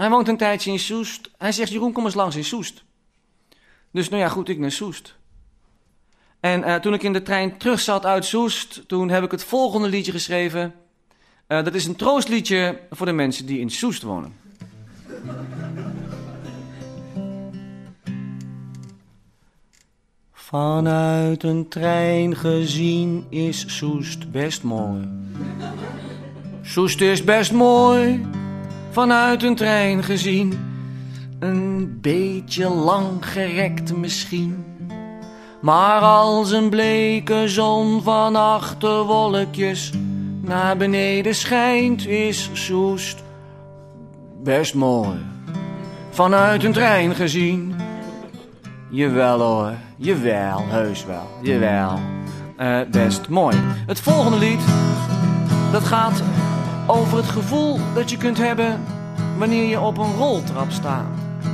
Hij woont een tijdje in Soest. Hij zegt, Jeroen, kom eens langs in Soest. Dus nou ja, goed, ik naar Soest. En toen ik in de trein terug zat uit Soest, toen heb ik het volgende liedje geschreven. Dat is een troostliedje voor de mensen die in Soest wonen. Vanuit een trein gezien is Soest best mooi. Soest is best mooi, vanuit een trein gezien. Een beetje lang gerekt misschien. Maar als een bleke zon van achter wolkjes naar beneden schijnt, is Soest best mooi. Vanuit een trein gezien. Jawel hoor, jawel, heus wel, jawel. Best mooi. Het volgende lied, dat gaat over het gevoel dat je kunt hebben wanneer je op een roltrap staat.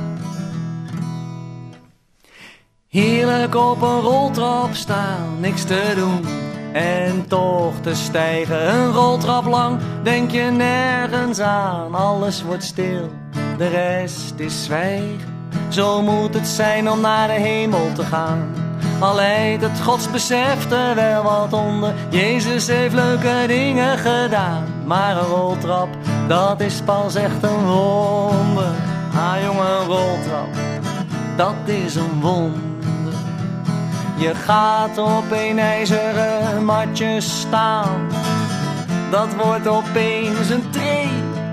Heerlijk op een roltrap staan, niks te doen en toch te stijgen. Een roltrap lang, denk je nergens aan. Alles wordt stil, de rest is zwijgen. Zo moet het zijn om naar de hemel te gaan. Al leidt het godsbesef er wel wat onder. Jezus heeft leuke dingen gedaan. Maar een roltrap, dat is pas echt een wonder. Ah jongen, een roltrap, dat is een wonder. Je gaat op een ijzeren matje staan. Dat wordt opeens een tree.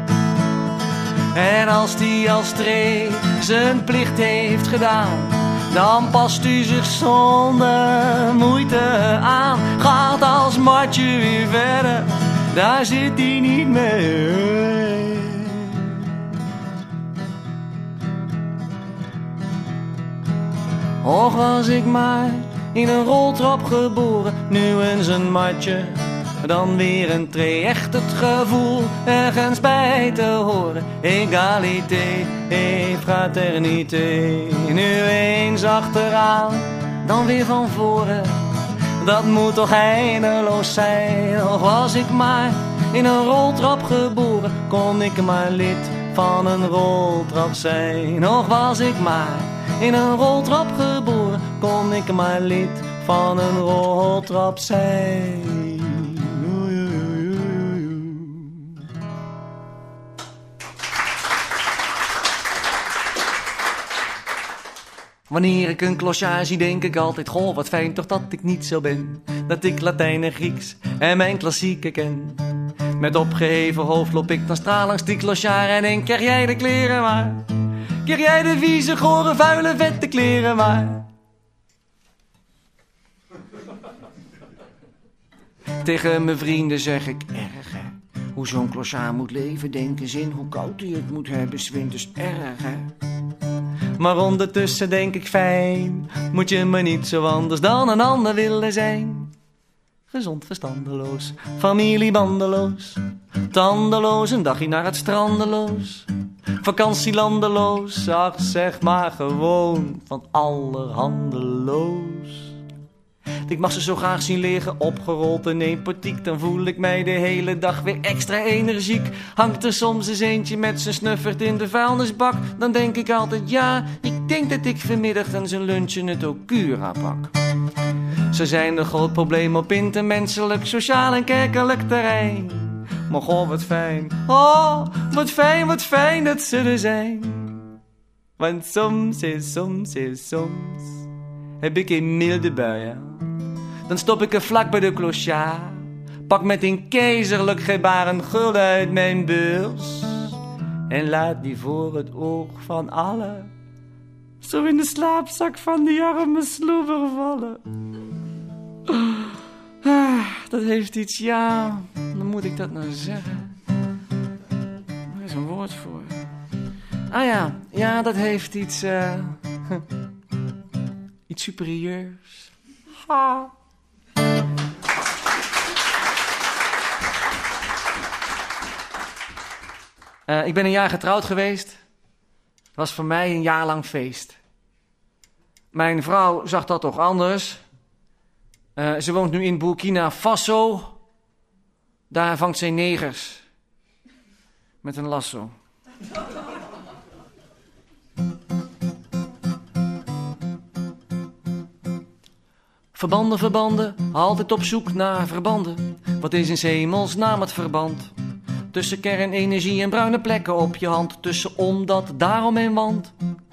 En als die als tree zijn plicht heeft gedaan, dan past u zich zonder moeite aan. Gaat als matje weer verder, daar zit hij niet mee. Och, was ik maar in een roltrap geboren, nu eens een matje, dan weer een tree. Echt het gevoel ergens bij te horen. Egalité et fraternité. Nu eens achteraan, dan weer van voren. Dat moet toch eindeloos zijn. Of was ik maar in een roltrap geboren, kon ik maar lid van een roltrap zijn. Of was ik maar in een roltrap geboren, kon ik maar lid van een roltrap zijn. Wanneer ik een klosjaar zie, denk ik altijd, goh, wat fijn toch dat ik niet zo ben. Dat ik Latijn en Grieks en mijn klassieken ken. Met opgeheven hoofd loop ik dan straal langs die klosjaar en denk, krijg jij de kleren maar. Krijg jij de vieze, gore, vuile, vette kleren maar. Tegen mijn vrienden zeg ik, erg hè. Hoe zo'n klosjaar moet leven, denk eens in hoe koud hij het moet hebben, 's winters, erg hè. Maar ondertussen denk ik, fijn, moet je me niet zo anders dan een ander willen zijn. Gezond verstandeloos, familiebandeloos, tandeloos, een dagje naar het strandeloos. Vakantielandeloos, ach zeg maar gewoon van allerhandeloos. Ik mag ze zo graag zien liggen, opgerold in één portiek. Dan voel ik mij de hele dag weer extra energiek. Hangt er soms eens eentje met zijn snuffert in de vuilnisbak. Dan denk ik altijd, ja, ik denk dat ik vanmiddag aan zijn lunchen het Okura pak. Ze zijn een groot probleem op intermenselijk, sociaal en kerkelijk terrein. Maar goh, wat fijn, oh, wat fijn dat ze er zijn. Want soms heb ik een milde bui. Dan stop ik er vlak bij de clochard, pak met een keizerlijk gebaar een gulden uit mijn beurs en laat die voor het oog van allen zo in de slaapzak van die arme sloeber vallen. Dat heeft iets, ja, dan moet ik dat nou zeggen. Er is een woord voor. Ah ja, dat heeft iets, iets superieurs. Ha. Ik ben een jaar getrouwd geweest. Het was voor mij een jaar lang feest. Mijn vrouw zag dat toch anders. Ze woont nu in Burkina Faso. Daar vangt zij negers. Met een lasso. Verbanden, verbanden, altijd op zoek naar verbanden. Wat is in 's hemelsnaam het verband? Tussen kernenergie en bruine plekken op je hand. Tussen omdat, daarom en want.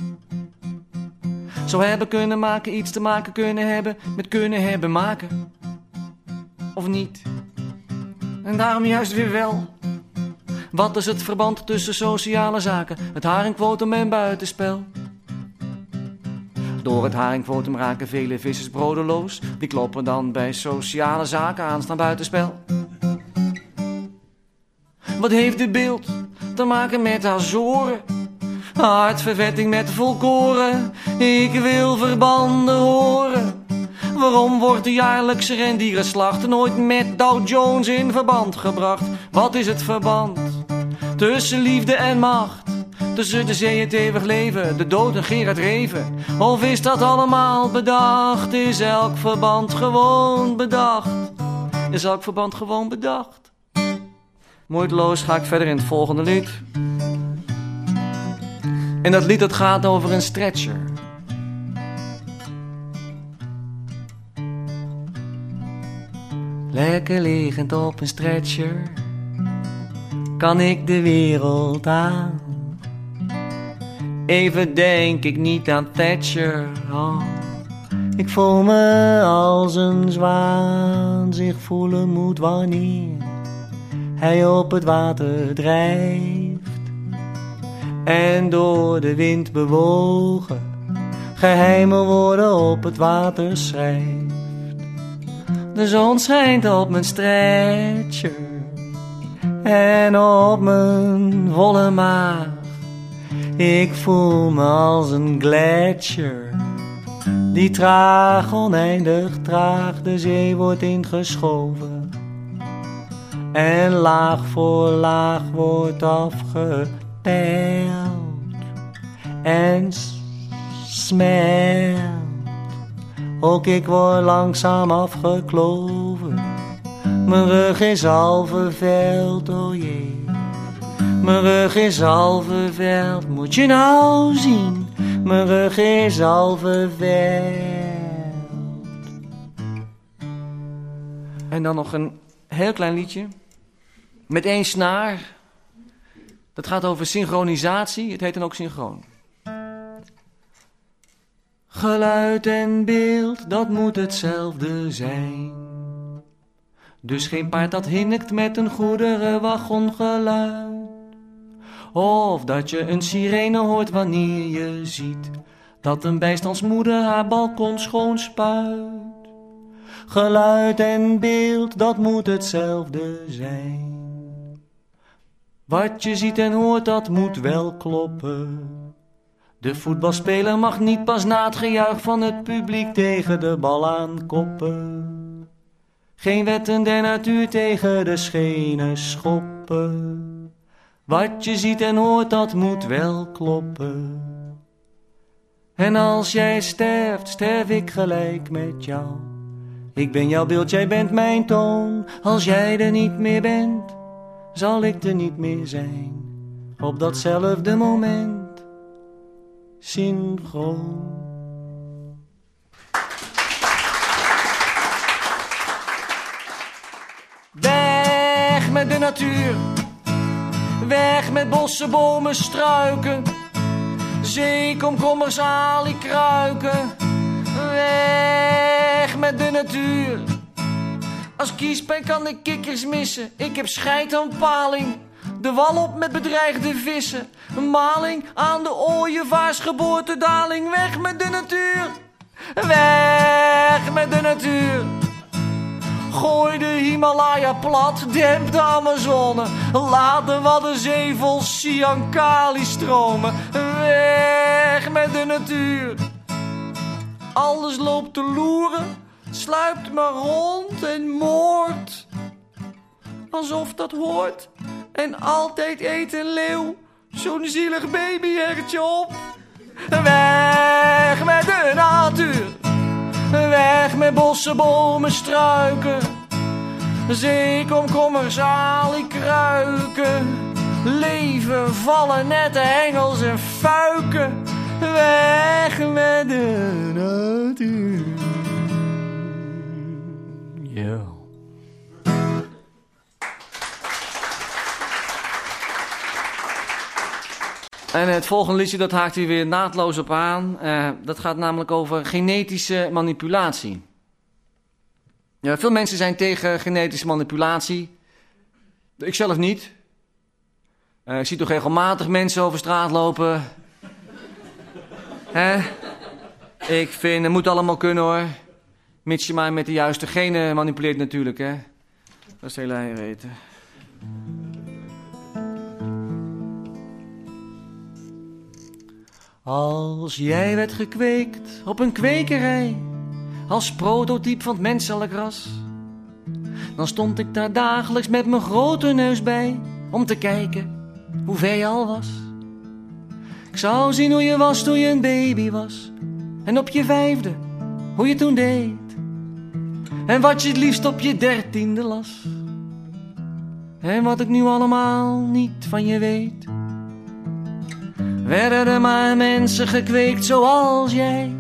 Zou hebben kunnen maken, iets te maken kunnen hebben. Met kunnen hebben maken. Of niet? En daarom juist weer wel. Wat is het verband tussen sociale zaken? Het haringquotum en buitenspel. Door het haringquotum raken vele vissers brodeloos. Die kloppen dan bij sociale zaken aan, staan buitenspel. Wat heeft de beeld te maken met Azoren? Hartvervetting met volkoren. Ik wil verbanden horen. Waarom wordt de jaarlijkse rendierenslacht nooit met Dow Jones in verband gebracht? Wat is het verband tussen liefde en macht? Tussen de zee het eeuwig leven, de dood en Gerard Reven? Of is dat allemaal bedacht? Is elk verband gewoon bedacht? Is elk verband gewoon bedacht? Moeiteloos ga ik verder in het volgende lied. En dat lied dat gaat over een stretcher. Lekker liggend op een stretcher kan ik de wereld aan. Even denk ik niet aan Thatcher. Oh, ik voel me als een zwaan zich voelen moet wanneer hij op het water drijft en door de wind bewogen geheime woorden op het water schrijft. De zon schijnt op mijn stretcher en op mijn volle maag. Ik voel me als een gletsjer die traag, oneindig traag de zee wordt ingeschoven en laag voor laag wordt afgeteld en smelt. Ook ik word langzaam afgekloven. Mijn rug is al verveld, oh jee. Mijn rug is al verveld, moet je nou zien. Mijn rug is al verveld. En dan nog een heel klein liedje. Met 1 snaar. Dat gaat over synchronisatie. Het heet dan ook synchroon. Geluid en beeld, dat moet hetzelfde zijn. Dus geen paard dat hinnikt met een goederenwagongeluid. Of dat je een sirene hoort wanneer je ziet dat een bijstandsmoeder haar balkon schoon spuit. Geluid en beeld, dat moet hetzelfde zijn. Wat je ziet en hoort, dat moet wel kloppen. De voetbalspeler mag niet pas na het gejuich van het publiek tegen de bal aankoppen. Geen wetten der natuur tegen de schenen schoppen. Wat je ziet en hoort, dat moet wel kloppen. En als jij sterft, sterf ik gelijk met jou. Ik ben jouw beeld, jij bent mijn toon. Als jij er niet meer bent, zal ik er niet meer zijn. Op datzelfde moment. Synchroon. Weg met de natuur. Weg met bossen, bomen, struiken. Zee, komkommers, alikruiken. Weg met de natuur. Als kiespijn kan ik kikkers missen. Ik heb scheid aan paling. De wal op met bedreigde vissen. Een maling aan de ooievaars geboortedaling. Weg met de natuur. Weg met de natuur. Gooi de Himalaya plat. Demp de Amazone. Laat de Waddenzee vol Siankali stromen. Weg met de natuur. Alles loopt te loeren. Sluipt maar rond en moordt. Alsof dat hoort. En altijd eet een leeuw zo'n zielig babyhertje op. Weg met de natuur. Weg met bossen, bomen, struiken. Zee, komkommers, alikruiken. Leven, vallen, nette hengels en fuiken. Weg met de natuur. En het volgende liedje, dat haakt hier weer naadloos op aan. Dat gaat namelijk over genetische manipulatie. Ja, veel mensen zijn tegen genetische manipulatie. Ik zelf niet. Ik zie toch regelmatig mensen over straat lopen. Ik vind, het moet allemaal kunnen hoor. Mits je maar met de juiste genen manipuleert natuurlijk, hè. Dat is heel erg weten. Als jij werd gekweekt op een kwekerij, als prototype van het menselijk ras, dan stond ik daar dagelijks met mijn grote neus bij, om te kijken hoe ver je al was. Ik zou zien hoe je was toen je een baby was, en op je 5e, hoe je toen deed, en wat je het liefst op je 13e las, en wat ik nu allemaal niet van je weet. Werden er maar mensen gekweekt zoals jij,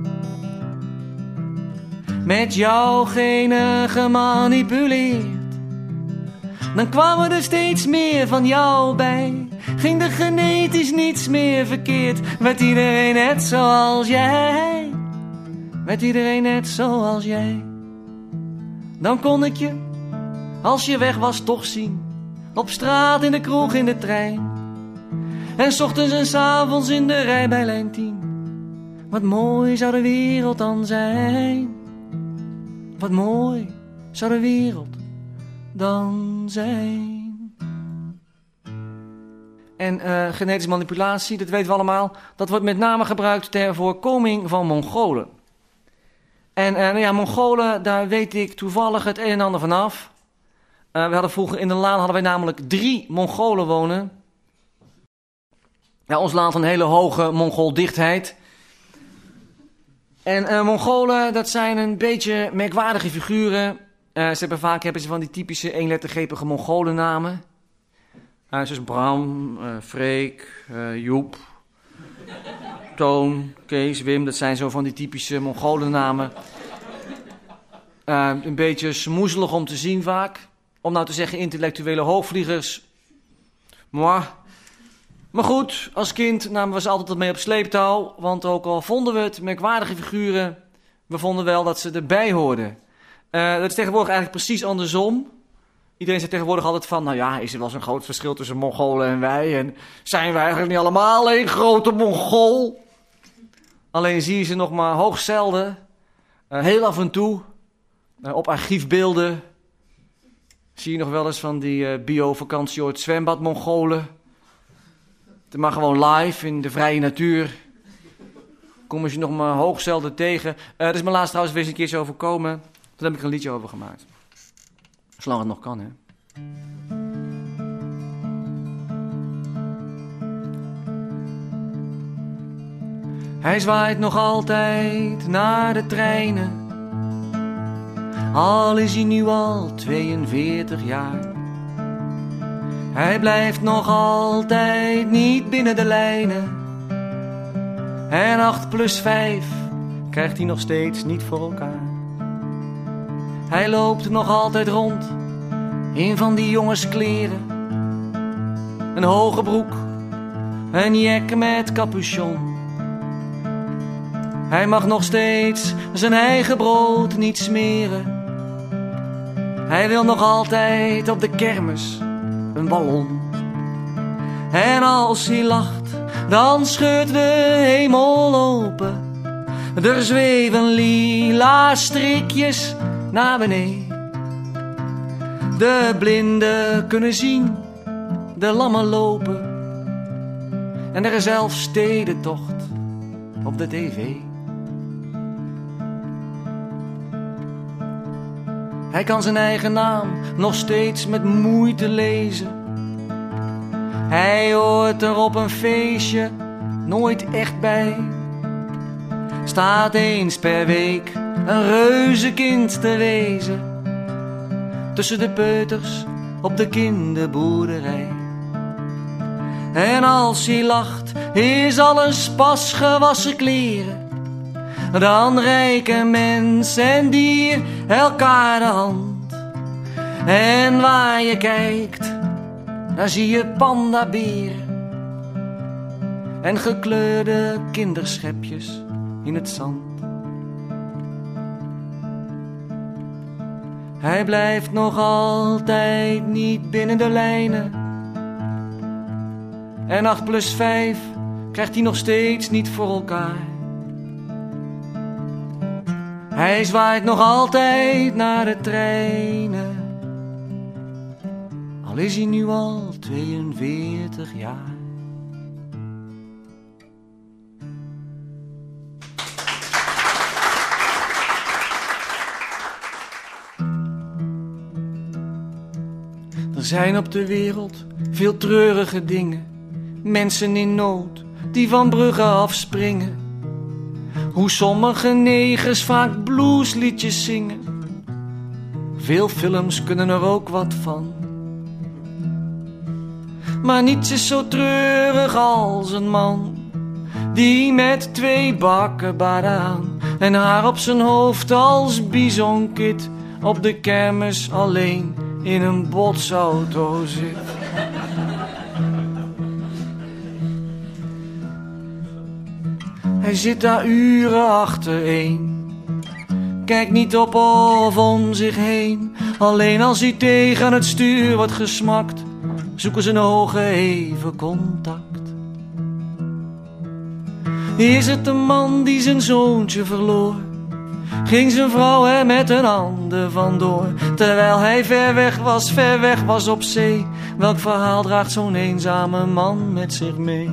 met jouw genen gemanipuleerd, dan kwamen er steeds meer van jou bij. Ging er genetisch niets meer verkeerd, werd iedereen net zoals jij. Werd iedereen net zoals jij. Dan kon ik je, als je weg was, toch zien, op straat, in de kroeg, in de trein, en 's ochtends en 's avonds in de rij bij lijn 10. Wat mooi zou de wereld dan zijn. Wat mooi zou de wereld dan zijn. En genetische manipulatie, dat weten we allemaal, dat wordt met name gebruikt ter voorkoming van Mongolen. En Mongolen, daar weet ik toevallig het een en ander vanaf. We hadden vroeger in de laan hadden wij namelijk 3 Mongolen wonen. Ja, ons land een hele hoge Mongooldichtheid. En Mongolen, dat zijn een beetje merkwaardige figuren. Vaak hebben ze van die typische eenlettergrepige Mongolennamen. Zoals Bram, Freek, Joep, Toon, Kees, Wim. Dat zijn zo van die typische Mongolennamen. Een beetje smoezelig om te zien vaak. Om nou te zeggen intellectuele hoogvliegers. Maar goed, als kind namen we ze altijd mee op sleeptouw. Want ook al vonden we het merkwaardige figuren, we vonden wel dat ze erbij hoorden. Dat is tegenwoordig eigenlijk precies andersom. Iedereen zegt tegenwoordig altijd van, nou ja, is er wel zo'n groot verschil tussen Mongolen en wij? En zijn wij eigenlijk niet allemaal één grote Mongool? Alleen zie je ze nog maar hoogst zelden. Heel af en toe. Op archiefbeelden zie je nog wel eens van die bio-vakantie ooit zwembad Mongolen. Maar gewoon live in de vrije natuur komen ze nog maar hoogst zelden tegen. Dat is me laatst trouwens weer eens een keertje overkomen. Daar heb ik een liedje over gemaakt. Zolang het nog kan, hè. Hij zwaait nog altijd naar de treinen, al is hij nu al 42 jaar. Hij blijft nog altijd niet binnen de lijnen, en 8 + 5 krijgt hij nog steeds niet voor elkaar. Hij loopt nog altijd rond in van die jongenskleren, een hoge broek, een jek met capuchon. Hij mag nog steeds zijn eigen brood niet smeren. Hij wil nog altijd op de kermis een ballon. En als hij lacht, dan scheurt de hemel open. Er zweven lila strikjes naar beneden. De blinden kunnen zien, de lammen lopen. En er is zelfs stedentocht op de tv. Hij kan zijn eigen naam nog steeds met moeite lezen. Hij hoort er op een feestje nooit echt bij. Staat eens per week een reuzenkind te wezen, tussen de peuters op de kinderboerderij. En als hij lacht, is alles pas gewassen kleren. Dan reiken mens en dier elkaar de hand. En waar je kijkt, daar zie je pandaberen. en gekleurde kinderschepjes in het zand. Hij blijft nog altijd niet binnen de lijnen. En 8 + 5 krijgt hij nog steeds niet voor elkaar. Hij zwaait nog altijd naar de treinen. Al is hij nu al 42 jaar. Er zijn op de wereld veel treurige dingen. Mensen in nood die van bruggen afspringen. Hoe sommige negers vaak bluesliedjes zingen. Veel films kunnen er ook wat van. Maar niets is zo treurig als een man die met 2 bakkenbaarden aan en haar op zijn hoofd als bisonkit op de kermis alleen in een botsauto zit. Hij zit daar uren achtereen, kijkt niet op of om zich heen. Alleen als hij tegen het stuur wordt gesmakt, zoeken zijn ogen even contact. Is het de man die zijn zoontje verloor? Ging zijn vrouw er met een ander vandoor, terwijl hij ver weg was op zee? Welk verhaal draagt zo'n eenzame man met zich mee?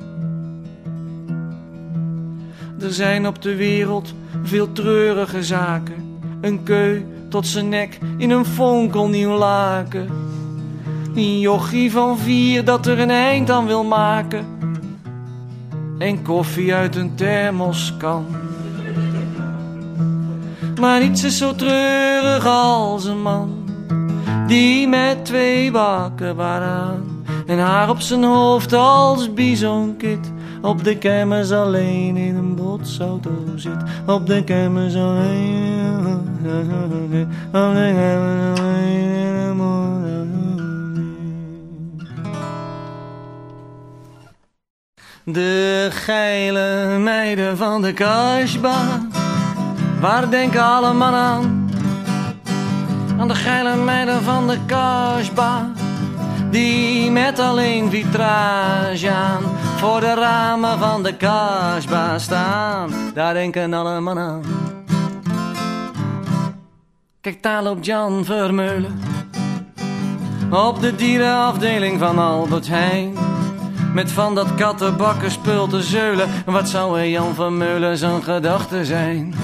Er zijn op de wereld veel treurige zaken. Een keu tot zijn nek in een fonkelnieuw laken. Een jochie van 4 dat er een eind aan wil maken. En koffie uit een thermoskan. Maar niets is zo treurig als een man die met 2 bakkenbaarden aan en haar op zijn hoofd als bisonkit op de kermis alleen in een botsauto zit. Op de kermis alleen, op de kermis alleen in een botsauto. De geile meiden van de Kasbah, waar denken alle mannen aan? Aan de geile meiden van de Kasbah, die met alleen vitrage aan voor de ramen van de Kasbah staan. Daar denken alle mannen aan. Kijk, daar loopt Jan Vermeulen op de dierenafdeling van Albert Heijn, met van dat kattenbakkerspul te zeulen. Wat zou er Jan Vermeulen zijn gedachten zijn?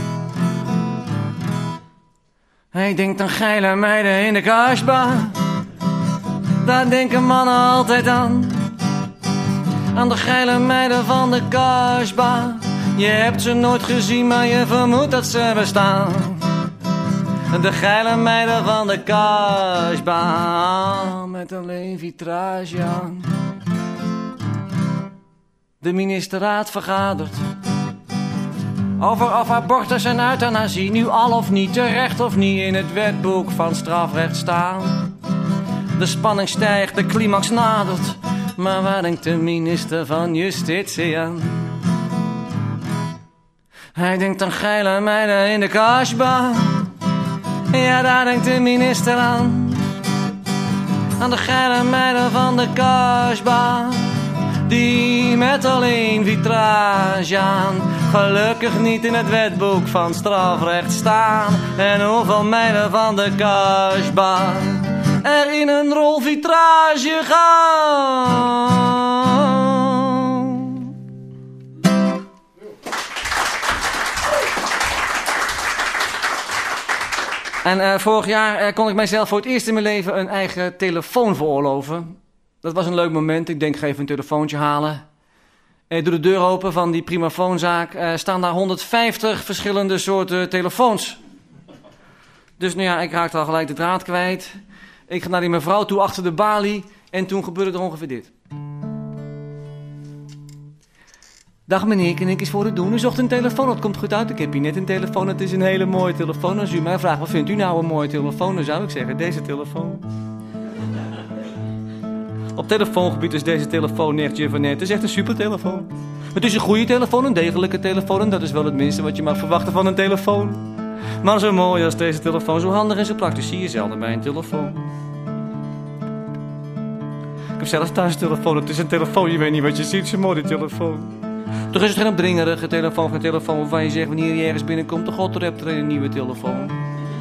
Hij denkt aan geile meiden in de Kasbah. Daar denken mannen altijd aan. Aan de geile meiden van de Kasbah. Je hebt ze nooit gezien, maar je vermoedt dat ze bestaan. De geile meiden van de Kasbah, met alleen vitrage aan. De ministerraad vergadert over of abortus en euthanasie nu al of niet, terecht of niet, in het wetboek van strafrecht staan. De spanning stijgt, de climax nadert, maar waar denkt de minister van Justitie aan? Hij denkt aan geile meiden in de Kasbah. Ja, daar denkt de minister aan. Aan de geile meiden van de Kasbah, die met alleen vitrage aan gelukkig niet in het wetboek van strafrecht staan. En hoeveel meiden van de Kasbah er in een rolvitrage gaan. En vorig jaar kon ik mijzelf voor het eerst in mijn leven een eigen telefoon veroorloven. Dat was een leuk moment. Ik denk, ga even een telefoontje halen. Doe de deur open van die primafoonzaak. Staan daar 150 verschillende soorten telefoons. Dus nou ja, ik raakte al gelijk de draad kwijt. Ik ga naar die mevrouw toe achter de balie. En toen gebeurde er ongeveer dit. Dag meneer, kan ik eens voor u doen? U zocht een telefoon, dat komt goed uit. Ik heb hier net een telefoon, het is een hele mooie telefoon. Als u mij vraagt, wat vindt u nou een mooie telefoon? Dan zou ik zeggen, deze telefoon. Op telefoongebied is deze telefoon nertje van net. Het is echt een supertelefoon. Het is een goede telefoon, een degelijke telefoon. En dat is wel het minste wat je mag verwachten van een telefoon. Maar zo mooi als deze telefoon, zo handig en zo praktisch zie je zelden bij een telefoon. Ik heb zelf thuis een telefoon. Het is een telefoon, je weet niet wat je ziet. Zo mooi die telefoon. Toch is het geen opdringerige telefoon, geen telefoon waarvan je zegt wanneer je ergens binnenkomt, toch god, er hebt er een nieuwe telefoon.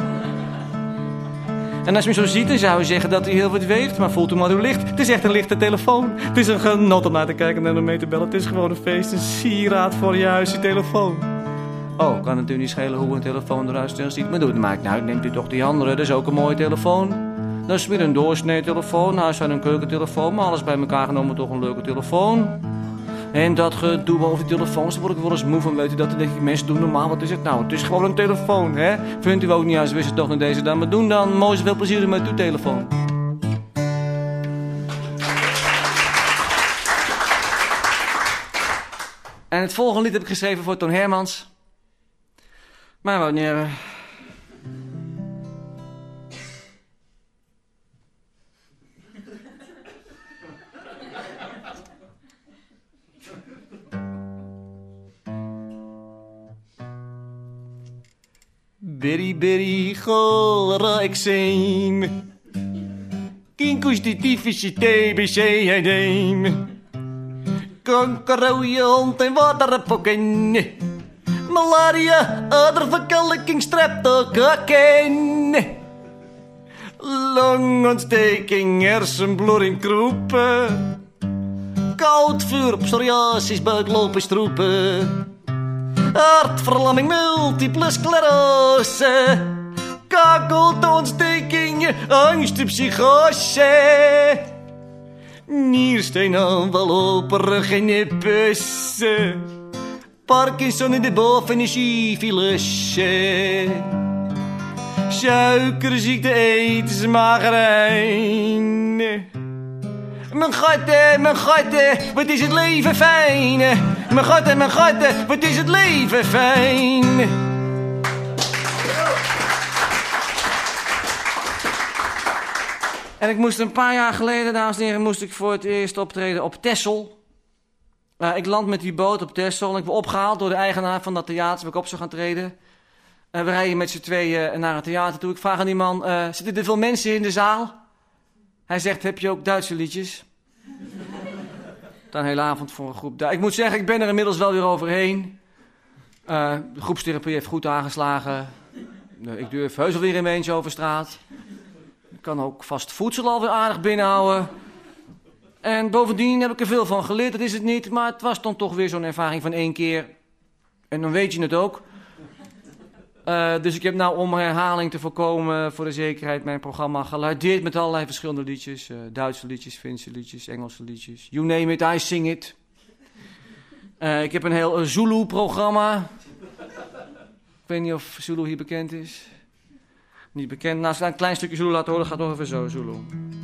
En als je hem zo ziet, dan zou je zeggen dat hij heel wat weegt, maar voelt u maar hoe licht. Het is echt een lichte telefoon. Het is een genot om naar te kijken en om mee te bellen. Het is gewoon een feest, een sieraad voor je huis, die telefoon. Oh, kan het natuurlijk niet schelen hoe een telefoon eruit ziet, maar doe het maakt nou, neemt u toch die andere, dat is ook een mooie telefoon. Dat is weer een doorsnee telefoon, huis en een keukentelefoon, maar alles bij elkaar genomen toch een leuke telefoon. En dat gedoe over die telefoons, daar word ik wel eens moe van, weet u dat? Dan denk ik, mensen doen normaal, wat is het nou? Het is gewoon een telefoon, hè? Vindt u ook niet, als wist het toch naar deze dan. Maar doen dan, mooi zoveel plezier met uw telefoon. En het volgende lied heb ik geschreven voor Toon Hermans. Maar wanneer... Berry, berry, golra ik zijn. Kinkus die tyfische TBC heim. Kanker, hond en waterpokken. Malaria, aderverkalking, streptokokken. Longontsteking, hersenbloeding, kroepen. Koud vuur, psoriasis, buiklopen, stroepen. Hartverlamming, multiple sclerose. Kakeltontsteking, angst, psychose. Niersteinaanval, operige pussen. Parkinson in de boven is syfilis. Suikerziekte, etensmagerijn. Mijn gatte, wat is het leven fijn. Mijn gatte, wat is het leven fijn. En ik moest een paar jaar geleden, dames en heren, moest ik voor het eerst optreden op Texel. Ik land met die boot op Texel en ik word opgehaald door de eigenaar van dat theater waar ik op zou gaan treden. We rijden met z'n tweeën naar het theater toe. Ik vraag aan die man, zitten er veel mensen in de zaal? Hij zegt, heb je ook Duitse liedjes? Dan een hele avond voor een groep. Ik moet zeggen, ik ben er inmiddels wel weer overheen. De groepstherapie heeft goed aangeslagen. Ik durf heus alweer in mijn eentje over straat. Ik kan ook vast voedsel alweer aardig binnenhouden. En bovendien heb ik er veel van geleerd, dat is het niet. Maar het was dan toch weer zo'n ervaring van 1 keer. En dan weet je het ook. Dus ik heb nou om herhaling te voorkomen voor de zekerheid mijn programma geluideerd met allerlei verschillende liedjes. Duitse liedjes, Finse liedjes, Engelse liedjes. You name it, I sing it. Ik heb een heel Zulu-programma. Ik weet niet of Zulu hier bekend is. Niet bekend. Nou, als ik een klein stukje Zulu laat horen, gaat het nog even zo, Zulu.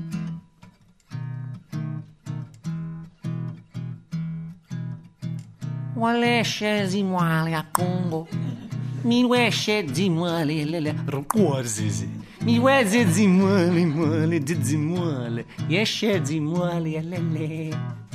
Waleshe zimwali Congo. Mi weshe zimwali lele rokwazizi. Mi weze zimwali mwali zimwali. Yeshe zimwali lele.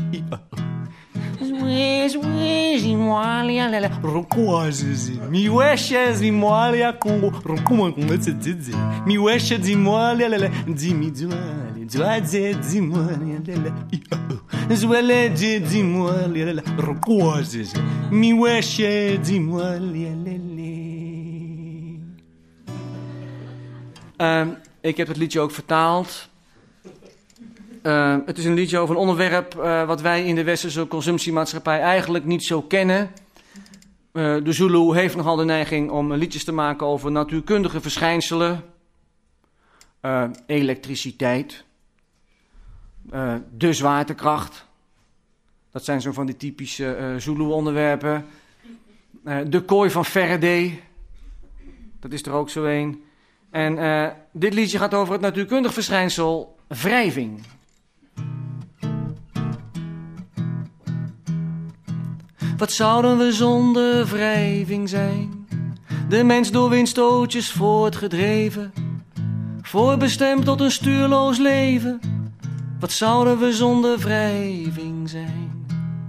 Zwe zimwali lele rokwazizi. Mi weshe zimwali Congo. Rokwazizi. Mi weshe zimwali lele zimizwali. Zwaze zimwali lele. Zwele zimwali lele rokwazizi. Mi weshe zimwali lele. Ik heb het liedje ook vertaald. Het is een liedje over een onderwerp wat wij in de westerse consumptiemaatschappij eigenlijk niet zo kennen. De Zulu heeft nogal de neiging om liedjes te maken over natuurkundige verschijnselen. Elektriciteit. De zwaartekracht. Dat zijn zo van die typische Zulu-onderwerpen. De kooi van Faraday. Dat is er ook zo een. En dit liedje gaat over het natuurkundig verschijnsel wrijving. Wat zouden we zonder wrijving zijn? De mens door windstootjes voortgedreven, voorbestemd tot een stuurloos leven. Wat zouden we zonder wrijving zijn?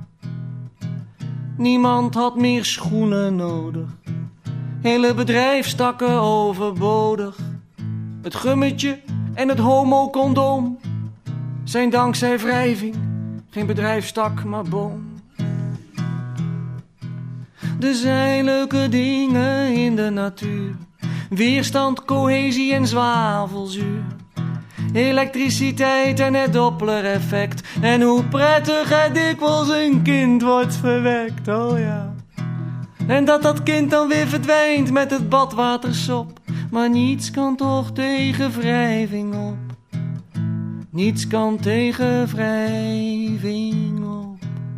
Niemand had meer schoenen nodig. Hele bedrijfstakken overbodig. Het gummetje en het homo-condoom zijn dankzij wrijving geen bedrijfstak, maar boom. Er zijn leuke dingen in de natuur. Weerstand, cohesie en zwavelzuur. Elektriciteit en het Doppler-effect. En hoe prettig er dikwijls een kind wordt verwekt, oh ja. En dat kind dan weer verdwijnt met het badwatersop. Maar niets kan toch tegen wrijving op. Niets kan tegen wrijving op.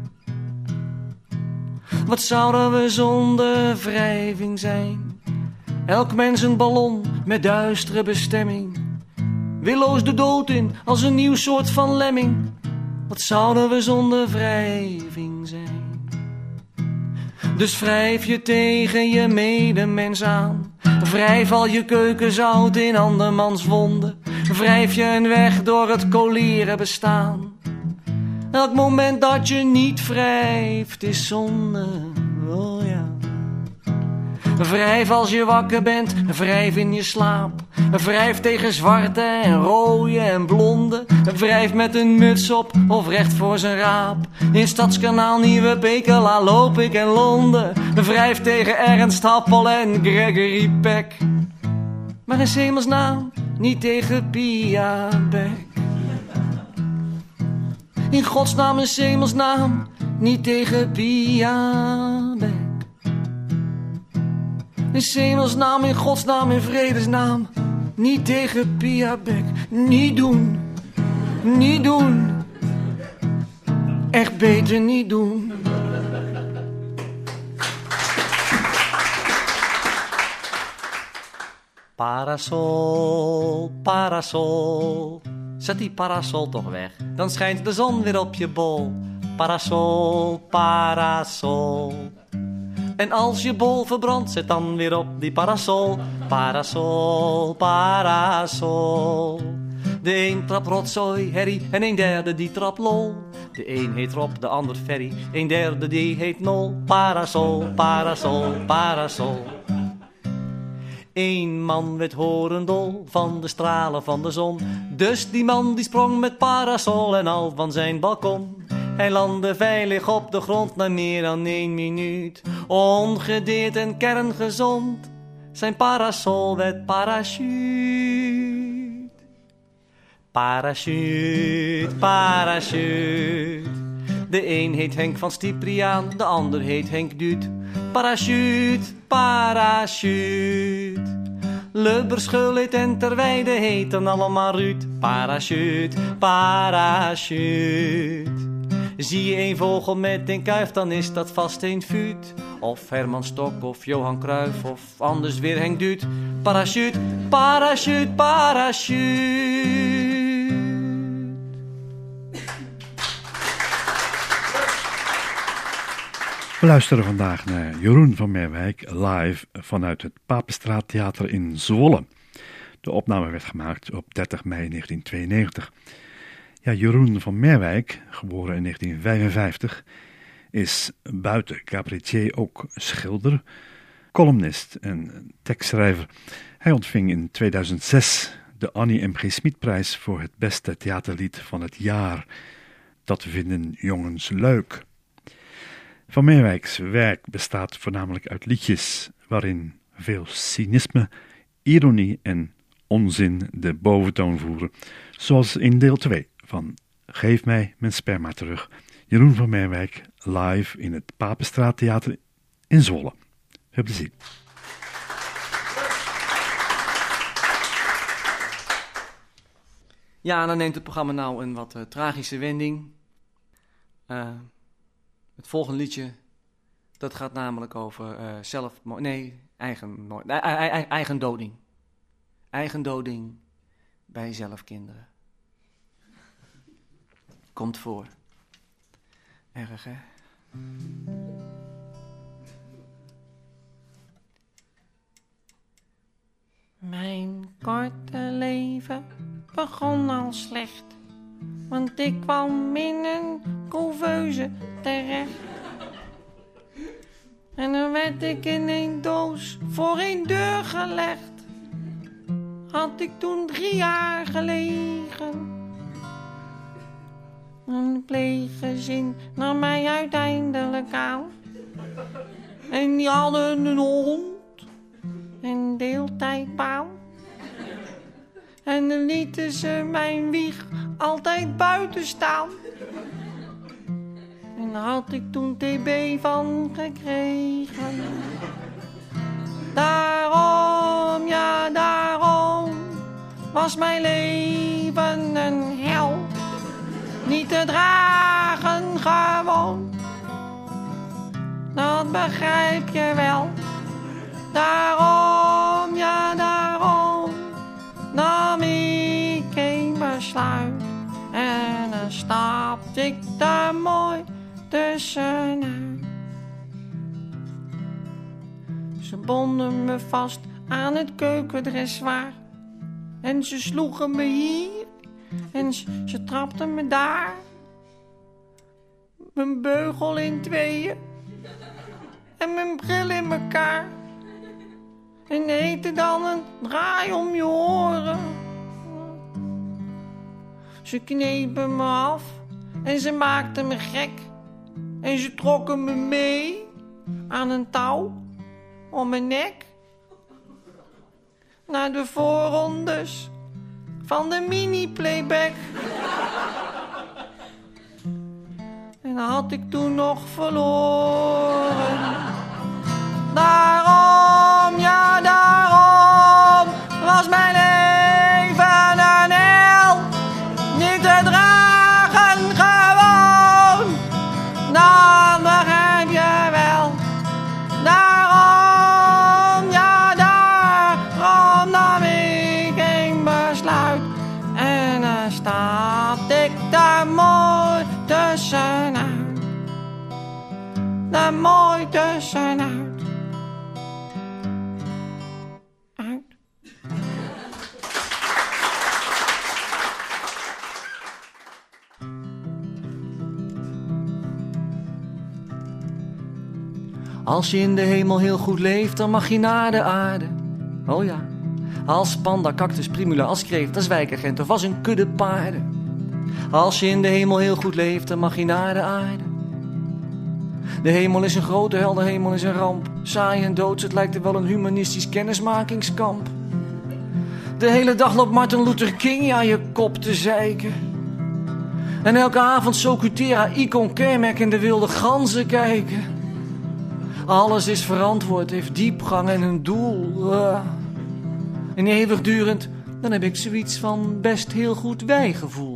Wat zouden we zonder wrijving zijn? Elk mens een ballon met duistere bestemming. Willoos de dood in als een nieuw soort van lemming. Wat zouden we zonder wrijving zijn? Dus wrijf je tegen je medemens aan. Wrijf al je keukenzout in andermans wonden. Wrijf je een weg door het koleren bestaan. Elk moment dat je niet wrijft is zonde, oh ja. Wrijf als je wakker bent, wrijf in je slaap. Wrijf tegen zwarte en rode en blonde. Wrijf met een muts op of recht voor zijn raap. In Stadskanaal, Nieuwe Pekela, loop ik in Londen. Wrijf tegen Ernst Happel en Gregory Peck. Maar in 's hemelsnaam niet tegen Pia Beck. In godsnaam, in 's hemelsnaam niet tegen Pia Beck. In 's hemelsnaam, in godsnaam, in vredesnaam niet tegen Pia Beck. Niet doen, niet doen. Echt beter niet doen. Parasol, parasol. Zet die parasol toch weg, dan schijnt de zon weer op je bol. Parasol, parasol. En als je bol verbrandt, zet dan weer op die parasol. Parasol, parasol. De een trapt rotzooi, herrie, en een derde die trapt lol. De een heet Rob, de ander Ferry, een derde die heet Nol. Parasol, parasol, parasol. Eén man werd horendol van de stralen van de zon. Dus die man die sprong met parasol en al van zijn balkon. Hij landde veilig op de grond na meer dan 1 minuut. Ongedeerd en kerngezond, zijn parasol werd parachute. Parachute, parachute. De een heet Henk van Stipriaan, de ander heet Henk Duut. Parachute, parachute. Lubberschullit en Terweide heten allemaal Ruud. Parachute, parachute. Zie je een vogel met een kuif, dan is dat vast een Vuut. Of Herman Stok of Johan Cruijff of anders weer Henk Duut. Parachute, parachute, parachute. We luisteren vandaag naar Jeroen van Merwijk live vanuit het Papenstraattheater in Zwolle. De opname werd gemaakt op 30 mei 1992. Ja, Jeroen van Merwijk, geboren in 1955, is buiten cabaretier ook schilder, columnist en tekstschrijver. Hij ontving in 2006 de Annie M. G. Smitprijs voor het beste theaterlied van het jaar. Dat vinden jongens leuk. Van Merwijks werk bestaat voornamelijk uit liedjes waarin veel cynisme, ironie en onzin de boventoon voeren, zoals in deel 2 van Geef mij mijn sperma terug. Jeroen van Merwijk live in het Papenstraattheater in Zwolle. Veel plezier. Ja, dan neemt het programma nou een wat tragische wending. Het volgende liedje, dat gaat namelijk over eigendoding. Eigendoding bij zelfkinderen. Komt voor. Erg, hè? Mijn korte leven begon al slecht. Want ik kwam in een couveuse terecht. En dan werd ik in een doos voor een deur gelegd. Had ik toen 3 jaar gelegen. Een pleeggezin nam mij uiteindelijk aan. En die hadden een hond en deeltijdbaan. En dan lieten ze mijn wieg altijd buiten staan. En daar had ik toen TB van gekregen. Daarom, ja daarom, was mijn leven een hel. Niet te dragen gewoon, dat begrijp je wel. Daarom, ja daarom, nam ik een besluit. En dan stapte ik daar mooi tussenuit. Ze bonden me vast aan het keukendressoir. En ze sloegen me hier en ze trapten me daar. Mijn beugel in 2 en mijn bril in elkaar. En heette dan een draai om je oren. Ze knepen me af en ze maakten me gek. En ze trokken me mee aan een touw om mijn nek. Naar de voorrondes van de mini-playback. En had ik toen nog verloren. Daarom, ja daarom, was mijn leven een hel. Niet te dragen gewoon, dan begrijp je wel. Daarom, ja daarom, nam ik een besluit. En dan stapte ik daar mooi tussenuit. Daar mooi tussenuit. Als je in de hemel heel goed leeft, dan mag je naar de aarde. Oh ja, als panda, cactus, primula, als kreeft, als wijkagent of als een kudde paarden. Als je in de hemel heel goed leeft, dan mag je naar de aarde. De hemel is een grote hel, de hemel is een ramp. Saai en doods, het lijkt er wel een humanistisch kennismakingskamp. De hele dag loopt Martin Luther King aan je kop te zeiken. En elke avond Socutera, Icon, Kermek en de wilde ganzen kijken. Alles is verantwoord, heeft diepgang en een doel. En eeuwigdurend, dan heb ik zoiets van best heel goed wijgevoel.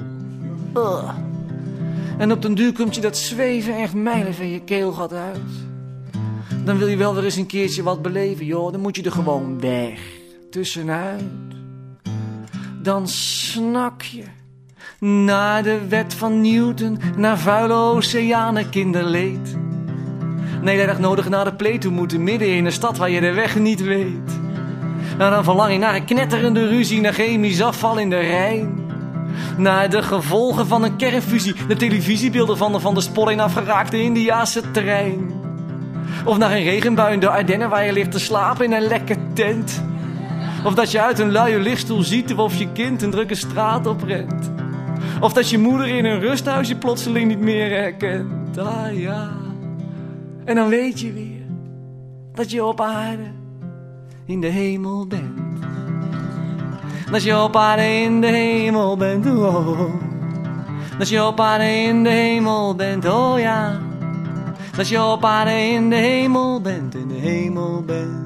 En op den duur komt je dat zweven echt mijlen van je keelgat uit. Dan wil je wel weer eens een keertje wat beleven, joh. Dan moet je er gewoon weg, tussenuit. Dan snak je naar de wet van Newton, naar vuile oceanen, kinderleed. Nee, dat echt nodig naar de play toe moeten, midden in een stad waar je de weg niet weet. Nou, dan verlang je naar een knetterende ruzie, naar chemisch afval in de Rijn. Naar de gevolgen van een kernfusie, de televisiebeelden van de van de spoor afgeraakte Indiase trein. Of naar een regenbui in de Ardennen waar je ligt te slapen in een lekke tent. Of dat je uit een luie lichtstoel ziet of je kind een drukke straat oprent. Of dat je moeder in een rusthuisje plotseling niet meer herkent. Ah ja. En dan weet je weer dat je op aarde in de hemel bent. Dat je op aarde in de hemel bent, oh. Dat je op aarde in de hemel bent, oh ja. Dat je op aarde in de hemel bent, in de hemel bent.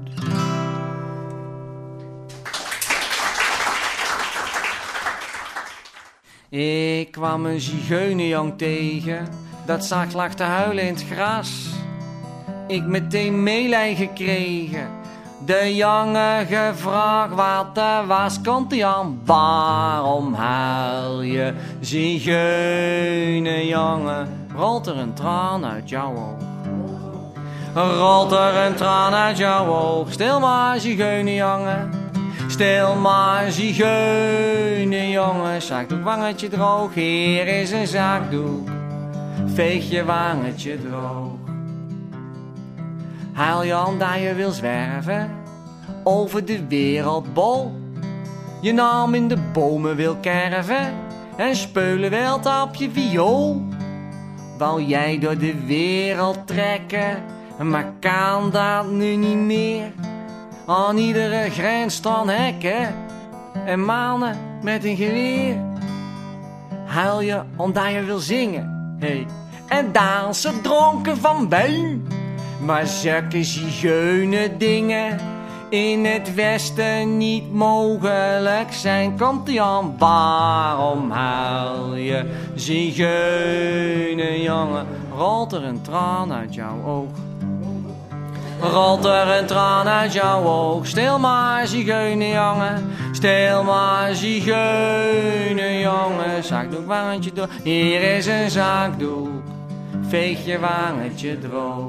Ik kwam een zigeunerjong tegen, dat zag lag te huilen in het gras. Ik meteen meelij gekregen, de jongen gevraagd wat er was. Komt hij aan, waarom huil je, zigeunerjongen? Rolt er een traan uit jouw oog? Rolt er een traan uit jouw oog? Stil maar, zigeunerjongen. Stil maar, zigeuner, jongen, zakdoek, wangetje droog. Hier is een zakdoek, veeg je wangetje droog. Haal je hand dat je wil zwerven, over de wereldbol. Je naam in de bomen wil kerven, en speulen wilt op je viool. Wou jij door de wereld trekken, maar kan dat nu niet meer. Aan iedere grens staan hekken en mannen met een geweer. Huil je omdat je wil zingen, hey, en dansen dronken van wijn. Maar zulke zigeuner dingen in het westen niet mogelijk zijn. Komt ie aan, waarom huil je, zigeuner, jongen? Rolt er een traan uit jouw oog? Rolt er een traan uit jouw oog? Stil maar, zigeuner, jongen. Stil maar, zigeuner, jongen. Zakdoek, wangetje door. Hier is een zakdoek, veeg je wangetje droog.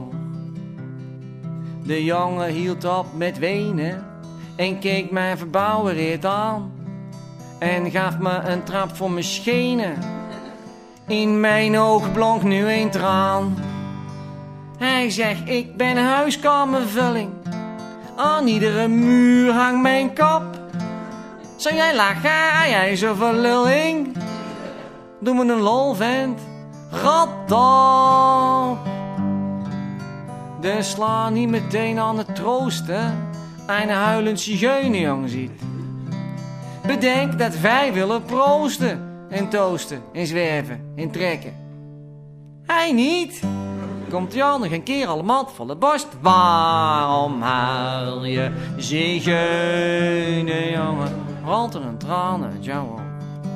De jongen hield op met wenen en keek mij verbouwereerd aan. En gaf me een trap voor mijn schenen. In mijn oog blonk nu een traan. Hij zegt, ik ben huiskamervulling. Aan iedere muur hangt mijn kop. Zou jij lachen, jij zoveel lulling? Doe me een lol, vent. Rot op. Dus sla niet meteen aan het troosten. Een huilend zigeunerjong ziet. Bedenk dat wij willen proosten. En toosten, en zwerven, en trekken. Hij niet. Komt Jan nog een keer allemaal van de borst. Waarom huil je, zigeunerjongen? Rolt er een traan uit jouw oog?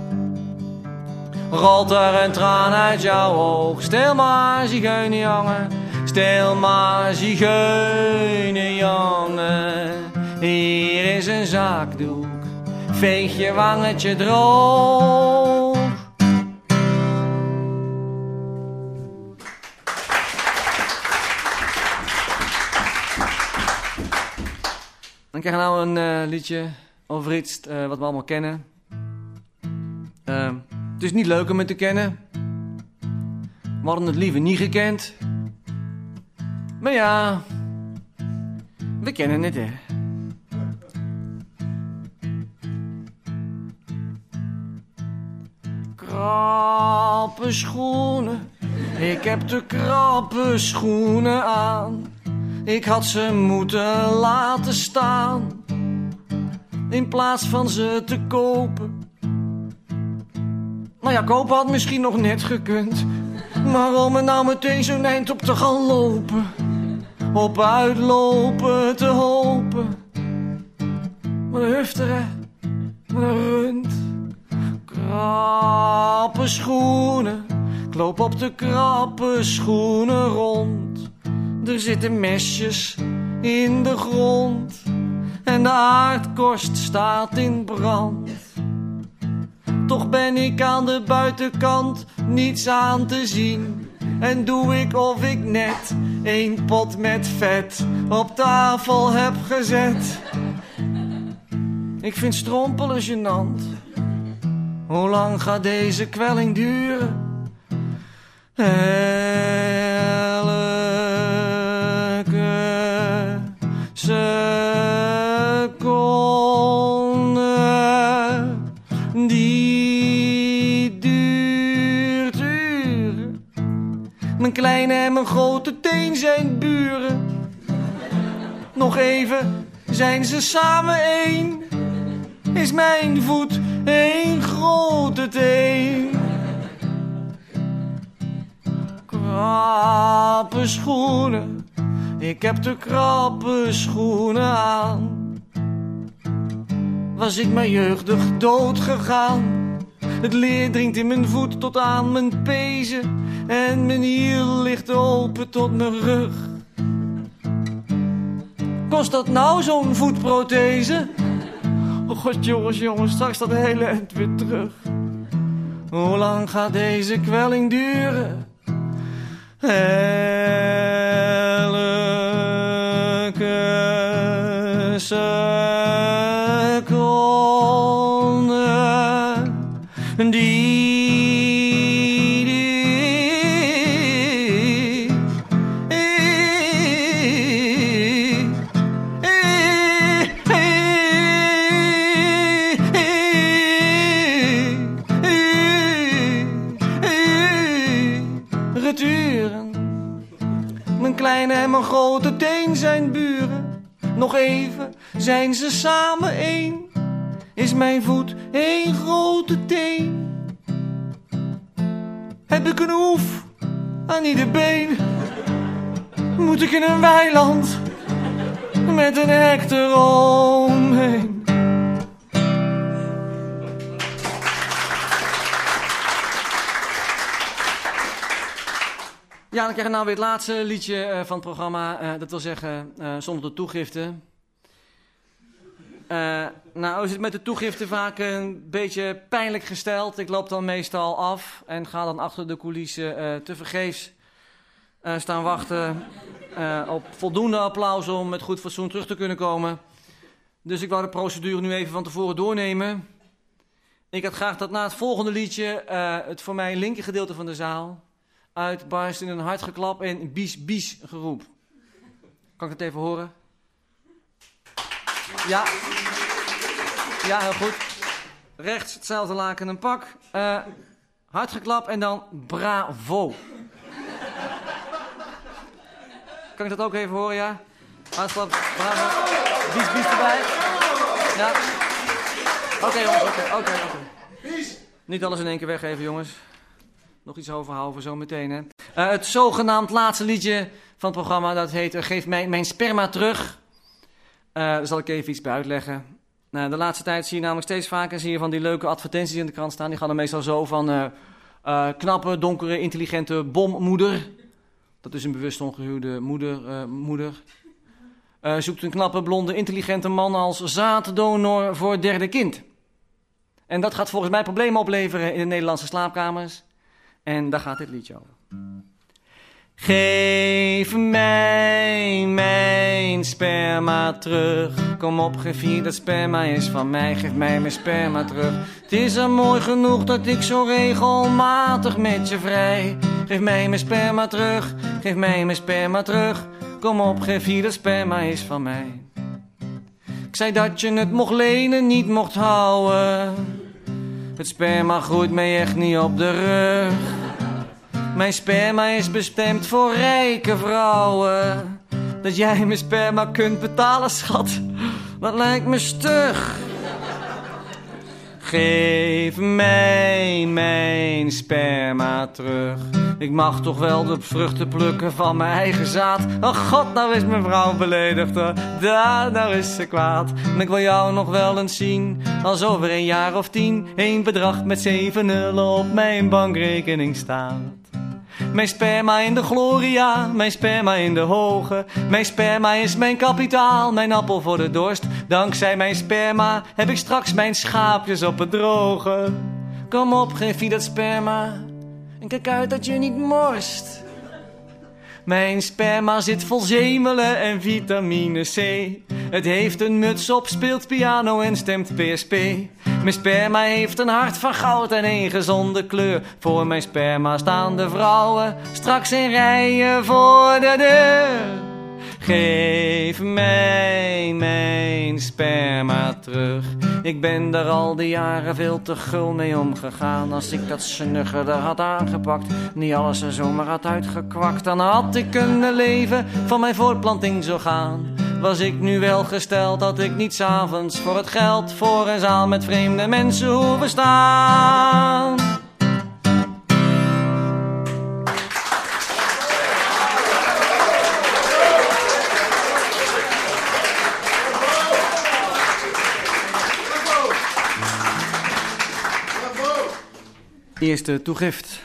Rolt er een traan uit jouw oog? Stil maar, zigeunerjongen. Stil maar, zigeunerjongen. Hier is een zakdoek, veeg je wangetje droog. Ik krijg nou een liedje over iets wat we allemaal kennen. Het is niet leuk om het te kennen. We hadden het liever niet gekend. Maar ja, we kennen het, hè. Krappe schoenen, ik heb de krappe schoenen aan. Ik had ze moeten laten staan, in plaats van ze te kopen. Nou ja, kopen had misschien nog net gekund, maar om er nou meteen zo'n eind op te gaan lopen, op uitlopen te hopen. Wat een hufteren, wat een rund. Krappe schoenen, ik loop op de krappe schoenen rond. Er zitten mesjes in de grond en de aardkorst staat in brand. Toch ben ik aan de buitenkant niets aan te zien. En doe ik of ik net een pot met vet op tafel heb gezet. Ik vind strompelen gênant. Hoe lang gaat deze kwelling duren? Elke seconde die duurt uren. Mijn kleine en mijn grote teen zijn buren. Nog even zijn ze samen één. Is mijn voet één grote teen. Krappe schoenen, ik heb de krappe schoenen aan. Was ik maar jeugdig dood gegaan. Het leer dringt in mijn voet tot aan mijn pezen. En mijn hiel ligt open tot mijn rug. Kost dat nou zo'n voetprothese? Oh god jongens, straks dat hele eind weer terug. Hoe lang gaat deze kwelling duren? Elke seconde het uren. Mijn kleine en mijn grote teen zijn buren. Nog even zijn ze samen één. Is mijn voet één grote teen. Heb ik een hoef aan ieder been. Moet ik in een weiland met een hek eromheen. Ja, dan krijg je nou weer het laatste liedje van het programma. Dat wil zeggen, zonder de toegifte. Nou is het met de toegifte vaak een beetje pijnlijk gesteld. Ik loop dan meestal af en ga dan achter de coulissen tevergeefs staan wachten op voldoende applaus om met goed fatsoen terug te kunnen komen. Dus ik wou de procedure nu even van tevoren doornemen. Ik had graag dat na het volgende liedje het voor mij linker gedeelte van de zaal uitbarst in een hard geklap en bies bies geroep. Kan ik dat even horen? Ja. Ja, heel goed. Rechts hetzelfde laken en pak. Hard geklap en dan bravo. Kan ik dat ook even horen, ja? Hard geklap, bravo. Bies bies erbij. Ja. Oké, jongens, oké. Niet alles in één keer weggeven, jongens. Nog iets overhouden zo meteen, hè. Het zogenaamd laatste liedje van het programma, dat heet Geef mij mijn sperma terug. Daar zal ik even iets bij uitleggen. De laatste tijd zie je namelijk steeds vaker van die leuke advertenties in de krant staan. Die gaan er meestal zo van knappe, donkere, intelligente bommoeder. Dat is een bewust ongehuwde moeder. Zoekt een knappe, blonde, intelligente man als zaaddonor voor het derde kind. En dat gaat volgens mij problemen opleveren in de Nederlandse slaapkamers. En daar gaat dit liedje over. Geef mij mijn sperma terug. Kom op, geef hier, dat sperma is van mij. Geef mij mijn sperma terug. Het is al mooi genoeg dat ik zo regelmatig met je vrij. Geef mij mijn sperma terug. Geef mij mijn sperma terug. Kom op, geef hier, dat sperma is van mij. Ik zei dat je het mocht lenen, niet mocht houden. Het sperma groeit mij echt niet op de rug. Mijn sperma is bestemd voor rijke vrouwen. Dat jij mijn sperma kunt betalen, schat, dat lijkt me stug. Geef mij mijn sperma terug. Ik mag toch wel de vruchten plukken van mijn eigen zaad. Oh god, nou is mijn vrouw beledigd hoor. Daar is ze kwaad. En ik wil jou nog wel eens zien. Als over een jaar of 10 een bedrag met 7 nullen op mijn bankrekening staat. Mijn sperma in de gloria, mijn sperma in de hoge. Mijn sperma is mijn kapitaal, mijn appel voor de dorst. Dankzij mijn sperma heb ik straks mijn schaapjes op het droge. Kom op, geef je dat sperma en kijk uit dat je niet morst. Mijn sperma zit vol zemelen en vitamine C. Het heeft een muts op, speelt piano en stemt PSP. Mijn sperma heeft een hart van goud en een gezonde kleur. Voor mijn sperma staan de vrouwen straks in rijen voor de deur. Geef mij mijn sperma terug. Ik ben daar al die jaren veel te gul mee omgegaan. Als ik dat snuggerder had aangepakt, niet alles er zomaar had uitgekwakt, dan had ik kunnen leven, van mijn voortplanting zo gaan. Was ik nu wel gesteld, dat ik niet 's avonds voor het geld voor een zaal met vreemde mensen hoeven staan. Eerste toegift.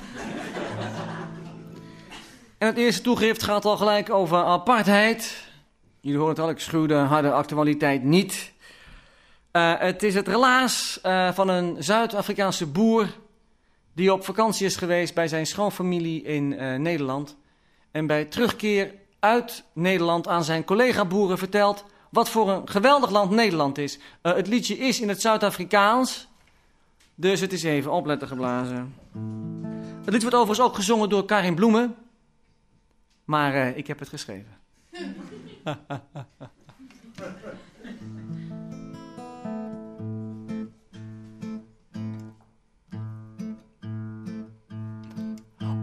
En het eerste toegift gaat al gelijk over apartheid. Jullie horen het al, ik schuw de harde actualiteit niet. Het is het relaas van een Zuid-Afrikaanse boer die op vakantie is geweest bij zijn schoonfamilie in Nederland. En bij terugkeer uit Nederland aan zijn collega-boeren vertelt wat voor een geweldig land Nederland is. Het liedje is in het Zuid-Afrikaans, dus het is even opletten geblazen. Het lied wordt overigens ook gezongen door Karin Bloemen, maar ik heb het geschreven.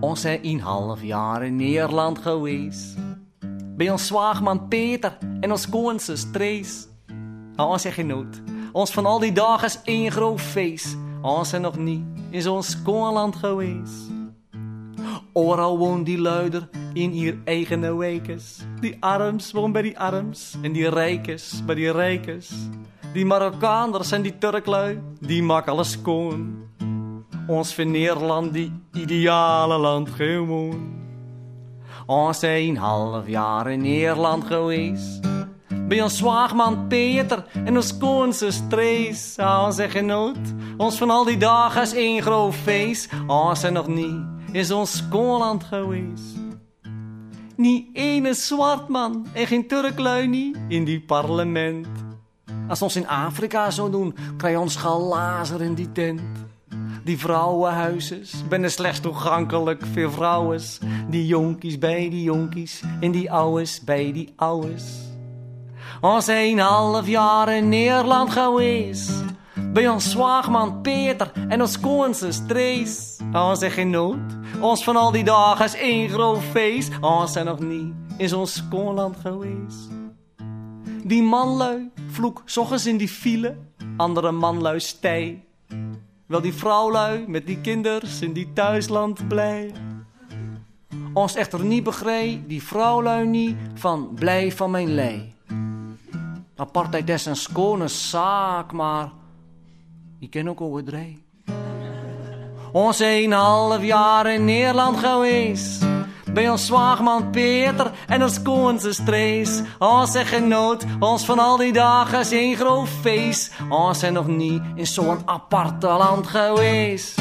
Ons zijn 1,5 jaar in Nederland geweest. Bij ons zwaagman Peter en ons koonse Trees. Ons zijn genoot. Ons van al die dagen is één groot feest. Ons zijn nog niet in zo'n schoonland geweest. Overal woont die luider in hier eigen wijkes. Die arms woont bij die arms en die rijkes bij die rijkes. Die Marokkaanders en die Turklui, die maken alles schoon. Ons vindt Nederland die ideale land gewoon. Ons zijn 1,5 jaar in Nederland geweest. Bij ons zwaagman Peter en ons koonse Trees. Ons zijn genoot, ons van al die dagen is één groot feest. Ons zijn nog niet in ons schoonland geweest. Niet ene zwart man en geen Turklui niet in die parlement. Als ons in Afrika zo doen, krijg je ons galazer in die tent. Die vrouwenhuisjes ben slechts toegankelijk voor vrouwens. Die jonkies bij die jonkies en die ouwes bij die ouwes. Ons 1,5 jaar in Nederland geweest. Bij ons zwaagman Peter en ons koonse Trees. Ons zijn geen nood, ons van al die dagen is één groot feest. Ons zijn nog niet in zo'n schoonland geweest. Die manlui vloek 's ochtends in die file, andere manlui stij. Wel die vrouwlui met die kinders in die thuisland blij. Ons echter niet begreep, die vrouwlui niet, van blij van mijn lei. Apartheid is een schone zaak, maar ik ken ook overdreven. Ons 1,5 jaar in Nederland geweest. Bij ons zwaagman Peter en ons koonse Trees. Ons zijn genoot, ons van al die dagen is één groot feest. Ons zijn nog niet in zo'n aparte land geweest.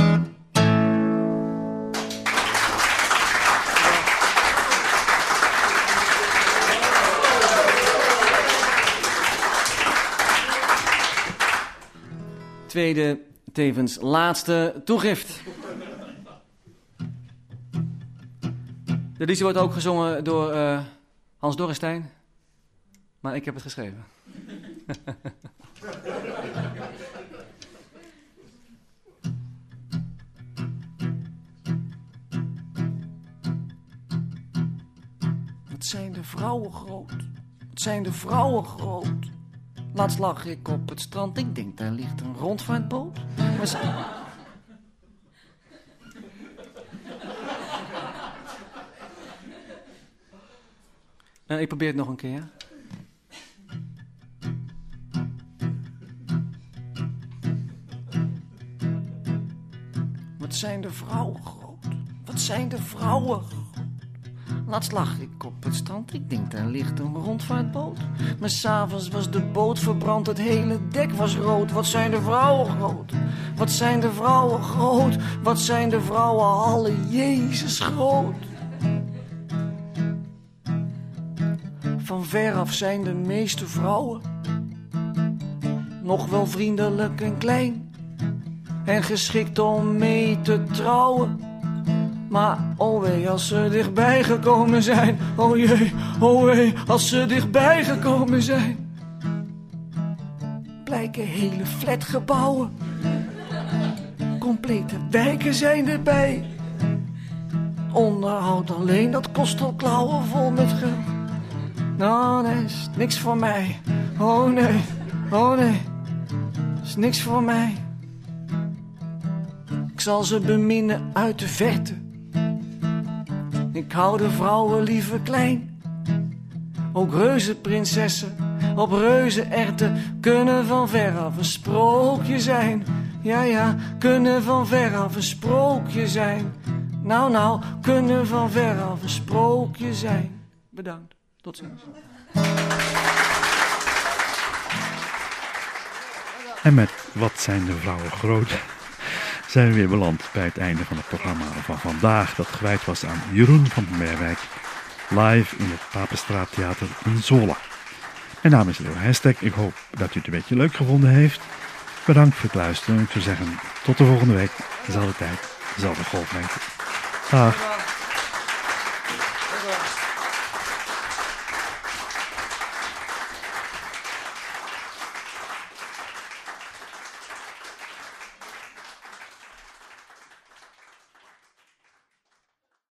Tweede, tevens laatste toegift. De liedje wordt ook gezongen door Hans Dorrestein. Maar ik heb het geschreven. Wat zijn de vrouwen groot? Wat zijn de vrouwen groot? Laatst lag ik op het strand. Ik denk, daar ligt een rondvaartboot. Maar ik probeer het nog een keer. Wat zijn de vrouwen groot? Wat zijn de vrouwen groot? Laatst lag ik op het strand. Ik denk, daar ligt een rondvaartboot. Maar 's avonds was de boot verbrand. Het hele dek was rood. Wat zijn de vrouwen groot? Wat zijn de vrouwen groot? Wat zijn de vrouwen alle Jezus groot? Van veraf zijn de meeste vrouwen nog wel vriendelijk en klein en geschikt om mee te trouwen. Maar oh wee, als ze dichtbij gekomen zijn, oh jee, oh wee, als ze dichtbij gekomen zijn, blijken hele flatgebouwen, complete wijken zijn erbij. Onderhoud alleen, dat kost al klauwen vol met geld. Nou, nee, is niks voor mij. Oh nee, is niks voor mij. Ik zal ze beminnen uit de verte. Ik hou de vrouwen liever klein. Ook reuzenprinsessen op reuzenerwten kunnen van veraf een sprookje zijn. Ja, kunnen van veraf een sprookje zijn. Nou, kunnen van veraf een sprookje zijn. Bedankt. Tot ziens. En met Wat zijn de vrouwen groot zijn we weer beland bij het einde van het programma van vandaag, dat gewijd was aan Jeroen van den Meerwijk, live in het Papenstraattheater in Zola. Mijn naam is Leo Heijstek. Ik hoop dat u het een beetje leuk gevonden heeft. Bedankt voor het luisteren. Ik zou zeggen, tot de volgende week. Dezelfde tijd, dezelfde golflengte. Dag.